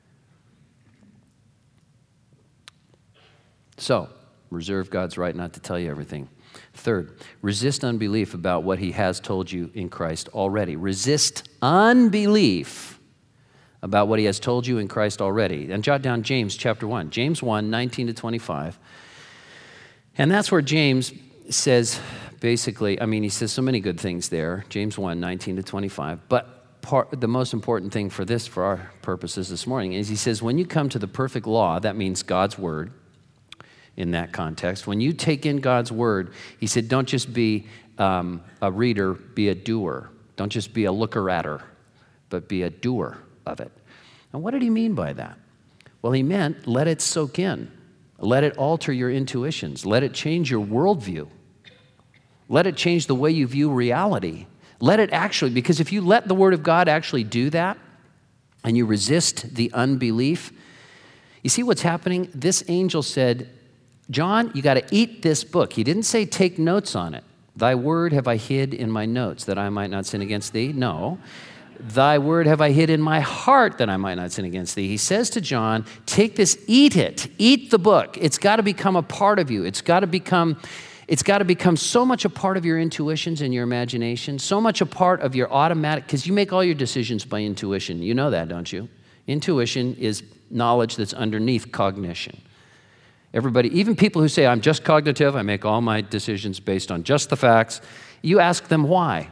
So, reserve God's right not to tell you everything. Third, resist unbelief about what he has told you in Christ already. Resist unbelief about what he has told you in Christ already. And jot down James chapter one. James one, nineteen to twenty-five. And that's where James says, basically, I mean, he says so many good things there. James one, nineteen to twenty-five. But part, the most important thing for this, for our purposes this morning, is he says, when you come to the perfect law, that means God's word, in that context. When you take in God's word, he said, don't just be um, a reader, be a doer. Don't just be a looker-atter, but be a doer of it. And what did he mean by that? Well, he meant let it soak in. Let it alter your intuitions. Let it change your worldview. Let it change the way you view reality. Let it actually, because if you let the word of God actually do that, and you resist the unbelief, you see what's happening? This angel said, John, you got to eat this book. He didn't say take notes on it. Thy word have I hid in my notes that I might not sin against thee. No. Thy word have I hid in my heart that I might not sin against thee. He says to John, take this, eat it. Eat the book. It's got to become a part of you. It's got to become, it's got to become so much a part of your intuitions and your imagination, so much a part of your automatic, because you make all your decisions by intuition. You know that, don't you? Intuition is knowledge that's underneath cognition. Everybody, even people who say, I'm just cognitive, I make all my decisions based on just the facts, you ask them why.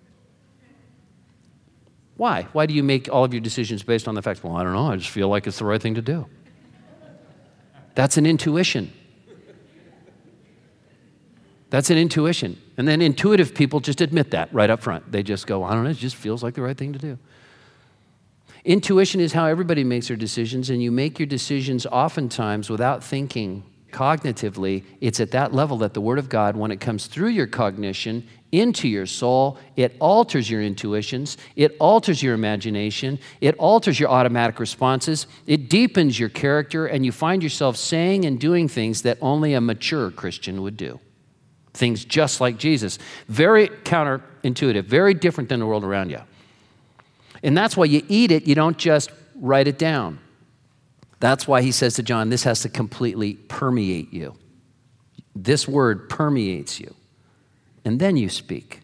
Why? Why do you make all of your decisions based on the facts? Well, I don't know, I just feel like it's the right thing to do. That's an intuition. That's an intuition. And then intuitive people just admit that right up front. They just go, I don't know, it just feels like the right thing to do. Intuition is how everybody makes their decisions, and you make your decisions oftentimes without thinking cognitively. It's at that level that the Word of God, when it comes through your cognition into your soul, it alters your intuitions, it alters your imagination, it alters your automatic responses, it deepens your character, and you find yourself saying and doing things that only a mature Christian would do. Things just like Jesus. Very counterintuitive, very different than the world around you. And that's why you eat it, you don't just write it down. That's why he says to John, this has to completely permeate you. This word permeates you. And then you speak.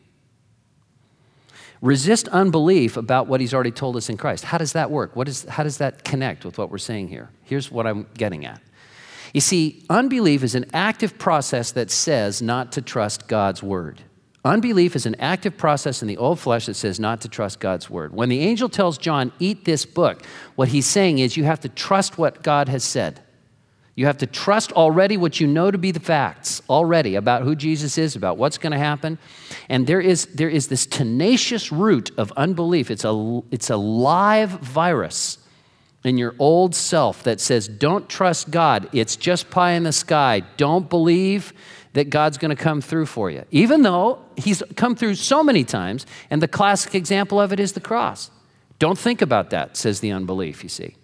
Resist unbelief about what he's already told us in Christ. How does that work? What is, how does that connect with what we're saying here? Here's what I'm getting at. You see, unbelief is an active process that says not to trust God's word. Unbelief is an active process in the old flesh that says not to trust God's word. When the angel tells John, eat this book, what he's saying is you have to trust what God has said. You have to trust already what you know to be the facts already about who Jesus is, about what's going to happen. And there is, there is this tenacious root of unbelief. It's a, it's a live virus in your old self that says, don't trust God. It's just pie in the sky. Don't believe that God's going to come through for you. Even though he's come through so many times, and the classic example of it is the cross. Don't think about that, says the unbelief, you see.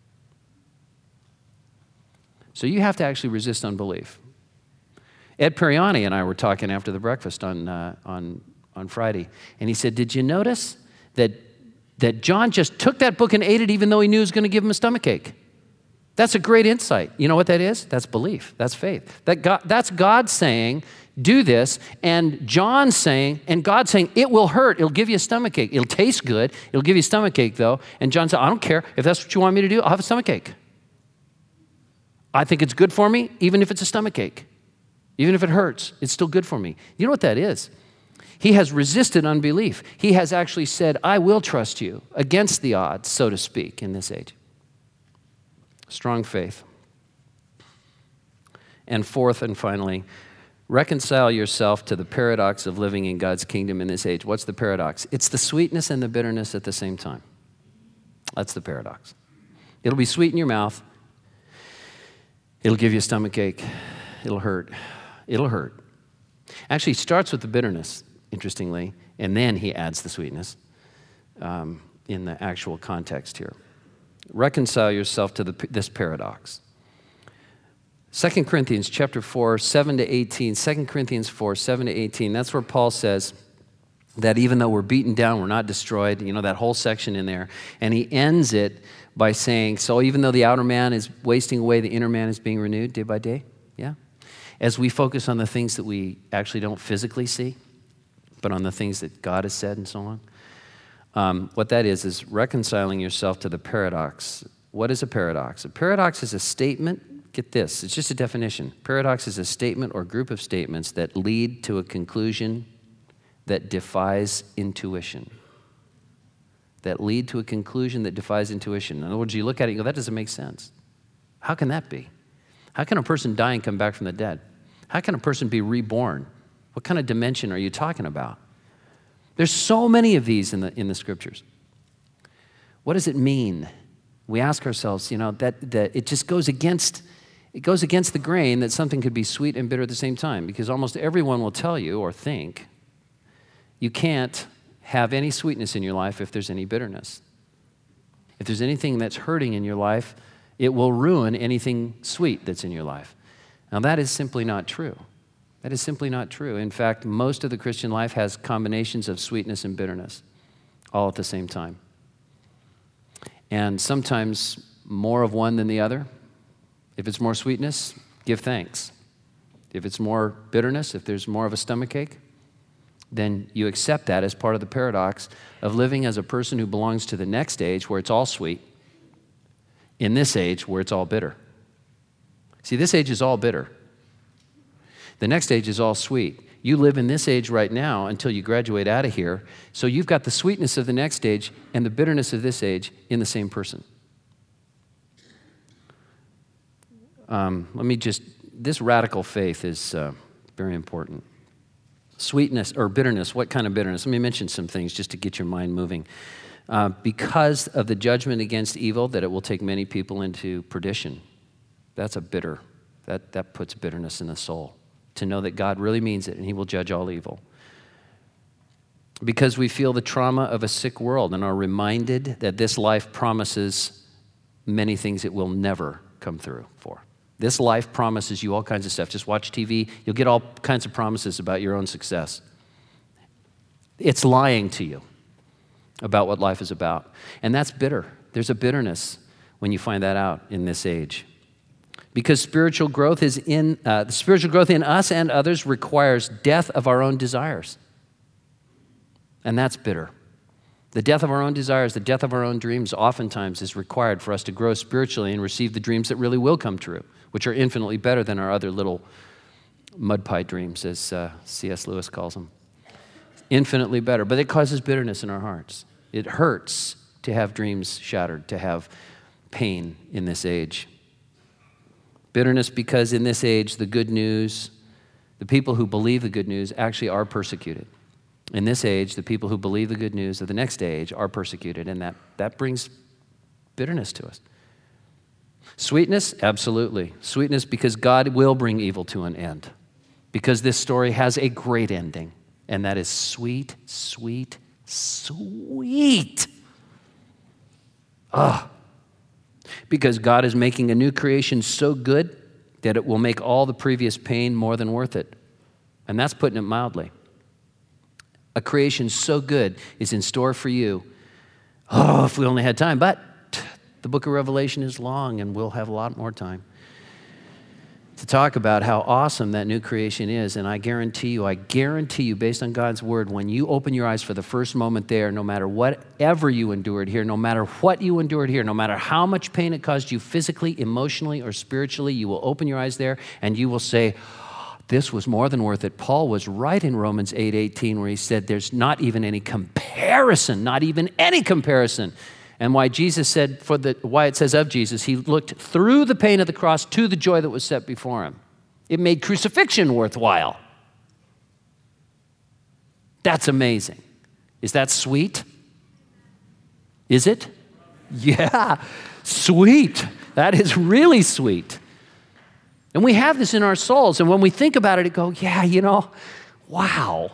So you have to actually resist unbelief. Ed Periani and I were talking after the breakfast on, uh, on, on Friday, and he said, did you notice that, that John just took that book and ate it even though he knew it was going to give him a stomachache? That's a great insight. You know what that is? That's belief. That's faith. That God, that's God saying, do this, and John saying, and God saying, it will hurt. It'll give you a stomachache. It'll taste good. It'll give you a stomachache, though. And John said, I don't care. If that's what you want me to do, I'll have a stomachache. I think it's good for me, even if it's a stomachache. Even if it hurts, it's still good for me. You know what that is? He has resisted unbelief. He has actually said, I will trust you against the odds, so to speak, in this age. Strong faith. And fourth and finally, reconcile yourself to the paradox of living in God's kingdom in this age. What's the paradox? It's the sweetness and the bitterness at the same time. That's the paradox. It'll be sweet in your mouth. It'll give you a stomachache. It'll hurt. It'll hurt. Actually, he starts with the bitterness, interestingly, and then he adds the sweetness um, in the actual context here. Reconcile yourself to the, this paradox. Second Corinthians chapter four, seven to eighteen. Second Corinthians four, seven to eighteen. That's where Paul says that even though we're beaten down, we're not destroyed. You know, that whole section in there. And he ends it by saying, so even though the outer man is wasting away, the inner man is being renewed day by day. Yeah? As we focus on the things that we actually don't physically see, but on the things that God has said and so on. Um, what that is, is reconciling yourself to the paradox. What is a paradox? A paradox is a statement. Get this, it's just a definition. Paradox is a statement or group of statements that lead to a conclusion that defies intuition. That lead to a conclusion that defies intuition. In other words, you look at it and go, that doesn't make sense. How can that be? How can a person die and come back from the dead? How can a person be reborn? What kind of dimension are you talking about? There's so many of these in the, in the scriptures. What does it mean? We ask ourselves, you know, that, that it just goes against, it goes against the grain that something could be sweet and bitter at the same time, because almost everyone will tell you or think you can't have any sweetness in your life if there's any bitterness. If there's anything that's hurting in your life, it will ruin anything sweet that's in your life. Now, that is simply not true. That is simply not true. In fact, most of the Christian life has combinations of sweetness and bitterness all at the same time. And sometimes more of one than the other. If it's more sweetness, give thanks. If it's more bitterness, if there's more of a stomachache, then you accept that as part of the paradox of living as a person who belongs to the next age where it's all sweet, in this age where it's all bitter. See, this age is all bitter. The next age is all sweet. You live in this age right now until you graduate out of here, so you've got the sweetness of the next age and the bitterness of this age in the same person. Um, let me just, this radical faith is uh, very important. Sweetness or bitterness, what kind of bitterness? Let me mention some things just to get your mind moving. Uh, because of the judgment against evil, that it will take many people into perdition. That's a bitter, that, that puts bitterness in the soul. To know that God really means it and he will judge all evil. Because we feel the trauma of a sick world and are reminded that this life promises many things it will never come through for. This life promises you all kinds of stuff. Just watch T V, you'll get all kinds of promises about your own success. It's lying to you about what life is about. And that's bitter. There's a bitterness when you find that out in this age. Because spiritual growth is in, uh, the spiritual growth in us and others requires death of our own desires. And that's bitter. The death of our own desires, the death of our own dreams oftentimes is required for us to grow spiritually and receive the dreams that really will come true, which are infinitely better than our other little mud pie dreams, as uh, C S Lewis calls them. Infinitely better, but it causes bitterness in our hearts. It hurts to have dreams shattered, to have pain in this age. Bitterness because in this age, the good news, the people who believe the good news actually are persecuted. In this age, the people who believe the good news of the next age are persecuted, and that, that brings bitterness to us. Sweetness? Absolutely. Sweetness because God will bring evil to an end, because this story has a great ending, and that is sweet, sweet, sweet. Ah, because God is making a new creation so good that it will make all the previous pain more than worth it. And that's putting it mildly. A creation so good is in store for you. Oh, if we only had time. But the book of Revelation is long, and we'll have a lot more time to talk about how awesome that new creation is. And I guarantee you, I guarantee you, based on God's word, when you open your eyes for the first moment there, no matter whatever you endured here, no matter what you endured here, no matter how much pain it caused you physically, emotionally, or spiritually, you will open your eyes there and you will say, this was more than worth it. Paul was right in Romans eight eighteen where he said there's not even any comparison, not even any comparison. And why Jesus said, for the why it says of Jesus, he looked through the pain of the cross to the joy that was set before him. It made crucifixion worthwhile. That's amazing. Is that sweet? Is it? Yeah, sweet. That is really sweet. And we have this in our souls, and when we think about it, it go, yeah, you know, wow.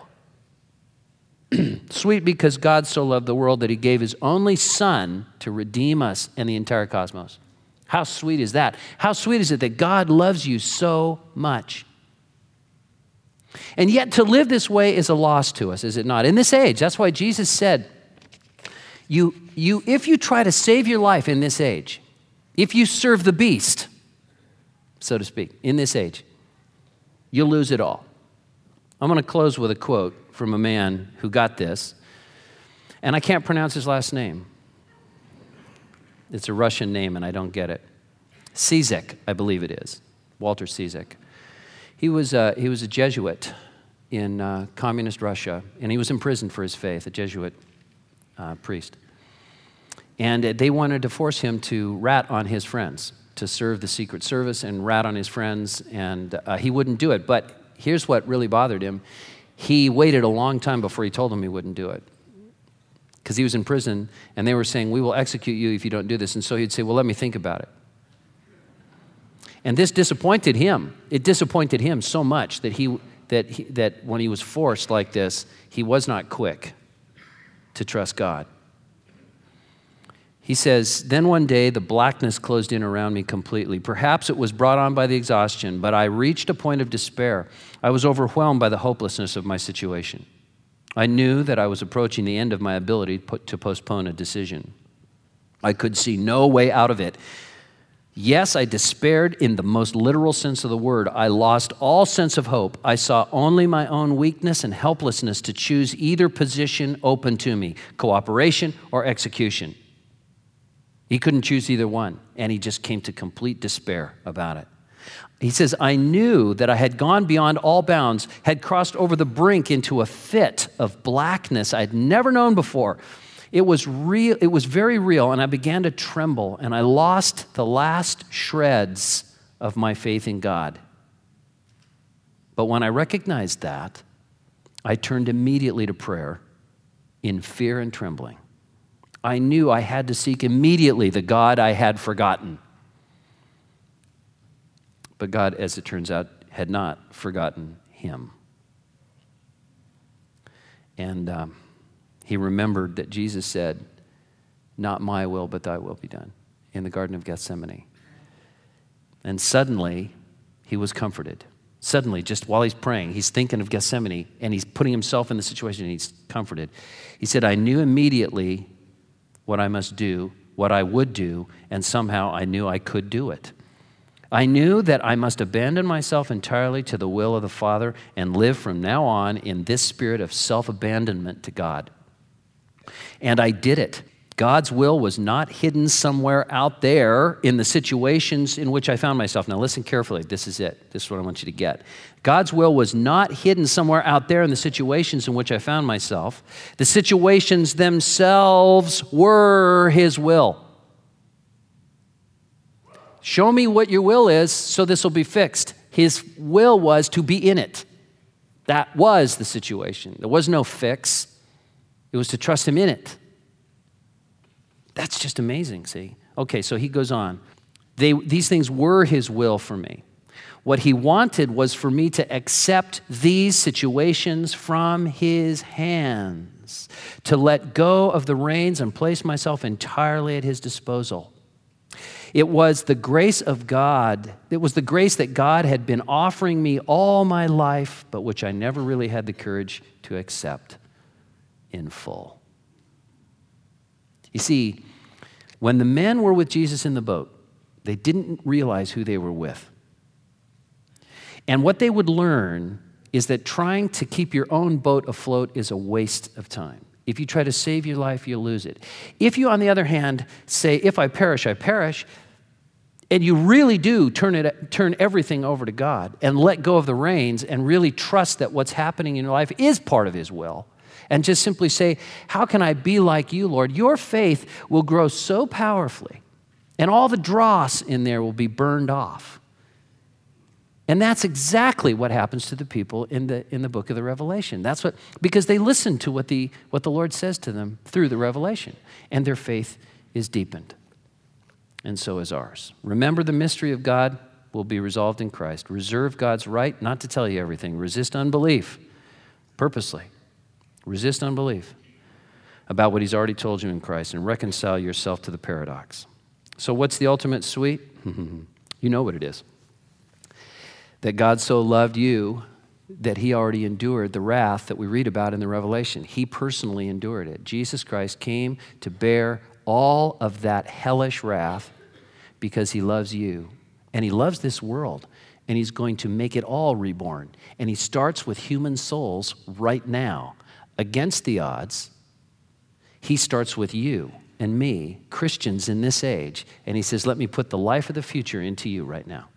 Sweet because God so loved the world that he gave his only son to redeem us and the entire cosmos. How sweet is that? How sweet is it that God loves you so much? And yet to live this way is a loss to us, is it not? In this age, that's why Jesus said, you, you, if you try to save your life in this age, if you serve the beast, so to speak, in this age, you'll lose it all. I'm going to close with a quote from a man who got this, and I can't pronounce his last name. It's a Russian name, and I don't get it. Cizek, I believe it is, Walter Cizek. He was, uh, he was a Jesuit in uh, communist Russia, and he was imprisoned for his faith, a Jesuit uh, priest. And uh, they wanted to force him to rat on his friends, to serve the Secret Service and rat on his friends, and uh, he wouldn't do it. But here's what really bothered him. He waited a long time before he told them he wouldn't do it, because he was in prison, and they were saying, we will execute you if you don't do this. And so he'd say, well, let me think about it. And this disappointed him. It disappointed him so much that, he, that, he, that when he was forced like this, he was not quick to trust God. He says, then one day the blackness closed in around me completely. Perhaps it was brought on by the exhaustion, but I reached a point of despair. I was overwhelmed by the hopelessness of my situation. I knew that I was approaching the end of my ability to postpone a decision. I could see no way out of it. Yes, I despaired in the most literal sense of the word. I lost all sense of hope. I saw only my own weakness and helplessness to choose either position open to me, cooperation or execution. He couldn't choose either one, and he just came to complete despair about it. He says, I knew that I had gone beyond all bounds, had crossed over the brink into a fit of blackness I'd never known before. It was real, it was very real, and I began to tremble, and I lost the last shreds of my faith in God. But when I recognized that, I turned immediately to prayer in fear and trembling. I knew I had to seek immediately the God I had forgotten. But God, as it turns out, had not forgotten him. And um, he remembered that Jesus said, not my will, but thy will be done, in the Garden of Gethsemane. And suddenly, he was comforted. Suddenly, just while he's praying, he's thinking of Gethsemane, and he's putting himself in the situation, and he's comforted. He said, I knew immediately what I must do, what I would do, and somehow I knew I could do it. I knew that I must abandon myself entirely to the will of the Father and live from now on in this spirit of self-abandonment to God. And I did it. God's will was not hidden somewhere out there in the situations in which I found myself. Now listen carefully. This is it. This is what I want you to get. God's will was not hidden somewhere out there in the situations in which I found myself. The situations themselves were his will. Show me what your will is so this will be fixed. His will was to be in it. That was the situation. There was no fix. It was to trust him in it. That's just amazing, see? Okay, so he goes on. They, these things were his will for me. What he wanted was for me to accept these situations from his hands, to let go of the reins and place myself entirely at his disposal. It was the grace of God, it was the grace that God had been offering me all my life, but which I never really had the courage to accept in full. You see, when the men were with Jesus in the boat, they didn't realize who they were with. And what they would learn is that trying to keep your own boat afloat is a waste of time. If you try to save your life, you'll lose it. If you, on the other hand, say, if I perish, I perish, and you really do turn it, turn everything over to God and let go of the reins and really trust that what's happening in your life is part of his will, and just simply say, how can I be like you, Lord? Your faith will grow so powerfully, and all the dross in there will be burned off. And that's exactly what happens to the people in the, in the book of the Revelation. That's what, because they listen to what the, what the Lord says to them through the Revelation, and their faith is deepened. And so is ours. Remember, the mystery of God will be resolved in Christ. Reserve God's right not to tell you everything. Resist unbelief purposely. Resist unbelief about what he's already told you in Christ and reconcile yourself to the paradox. So what's the ultimate sweet? You know what it is. That God so loved you that he already endured the wrath that we read about in the Revelation. He personally endured it. Jesus Christ came to bear all of that hellish wrath because he loves you, and he loves this world, and he's going to make it all reborn. And he starts with human souls right now. Against the odds, he starts with you and me, Christians in this age, and he says, let me put the life of the future into you right now.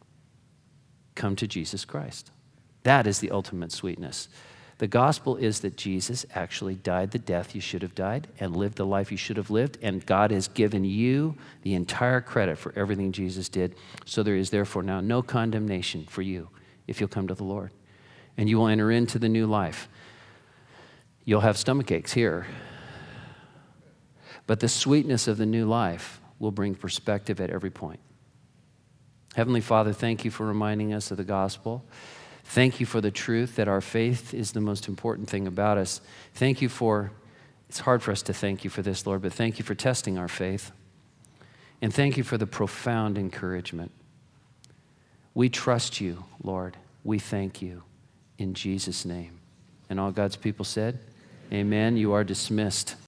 Come to Jesus Christ. That is the ultimate sweetness. The gospel is that Jesus actually died the death you should have died and lived the life you should have lived, and God has given you the entire credit for everything Jesus did. So there is therefore now no condemnation for you if you'll come to the Lord, and you will enter into the new life. You'll have stomach aches here, but the sweetness of the new life will bring perspective at every point. Heavenly Father, thank you for reminding us of the gospel. Thank you for the truth that our faith is the most important thing about us. Thank you for, it's hard for us to thank you for this, Lord, but thank you for testing our faith. And thank you for the profound encouragement. We trust you, Lord. We thank you in Jesus' name. And all God's people said, amen. You are dismissed.